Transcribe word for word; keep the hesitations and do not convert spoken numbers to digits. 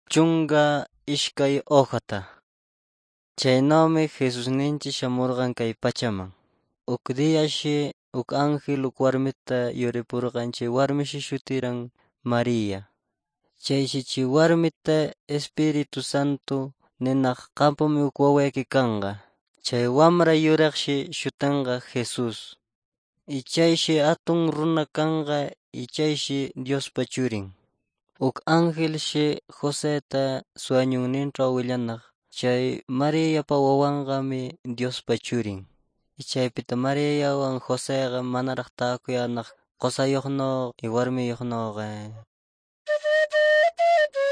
chunka ishkay hojata. Chaynawmi Jesusninchik shamurqan kay pachaman. Uk diyashi uk ángel uk warmita yuripurqan, chay warmishi shutirqan María. Chayshi chay warmita Espíritu Santo ninaq qampami uk wawayki kanqa. Chay wamra yuraqshi shutinqa Jesús. Y chayshi atun runa kanqa y chayshi Diospa churin. Uk angelshi Joseta sueñunnintraw willanaq. Chay Mariapa wawanqami Diospa churin. Y chaypita Mariawan Joseqa manaraq tawakuyanaq qusayuqnuq y warmiyuqnuqa.